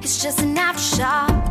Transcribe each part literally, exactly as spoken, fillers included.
It's just an aftershock.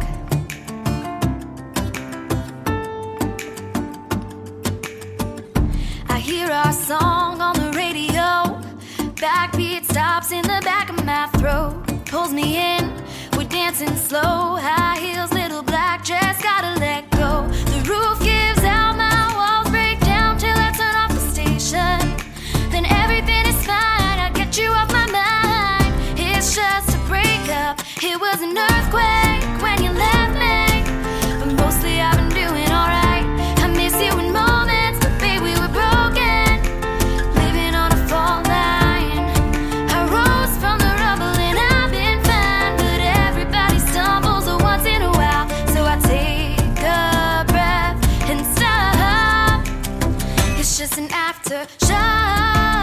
I hear our song on the radio. Backbeat stops in the back of my throat. Pulls me in, we're dancing slow. High heels, little black dress, gotta let go. The roof gives out, my walls break down till I turn off the station. Then everything is fine, I get you off my mind. It's just a breakup, it was an earthquake when you left me. But mostly I've been doing alright. I miss you in moments, but babe, we were broken. Living on a fault line. I rose from the rubble and I've been fine. But everybody stumbles once in a while. So I take a breath and stop. It's just an aftershock.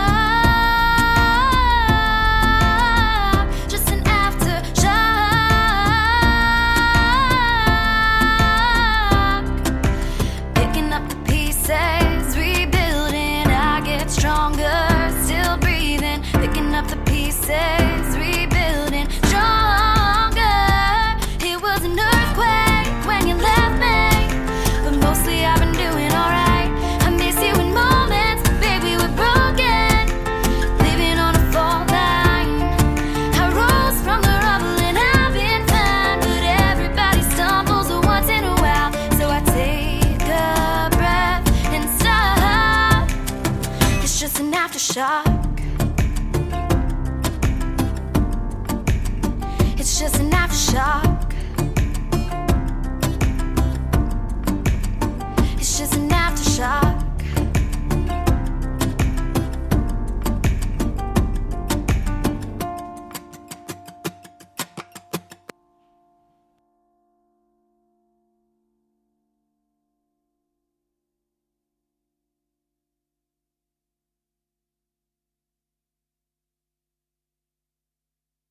Rebuilding, I get stronger, still breathing, picking up the pieces, rebuilding, stronger. It was an earthquake when you left me, but mostly I've been doing alright. I miss you in moments, but baby, we're broken, living on a fault line. I rose from the rubble and I've been fine, but everybody stumbles once in a while, so I take a breath and stop. It's just an aftershock. It's just an aftershock.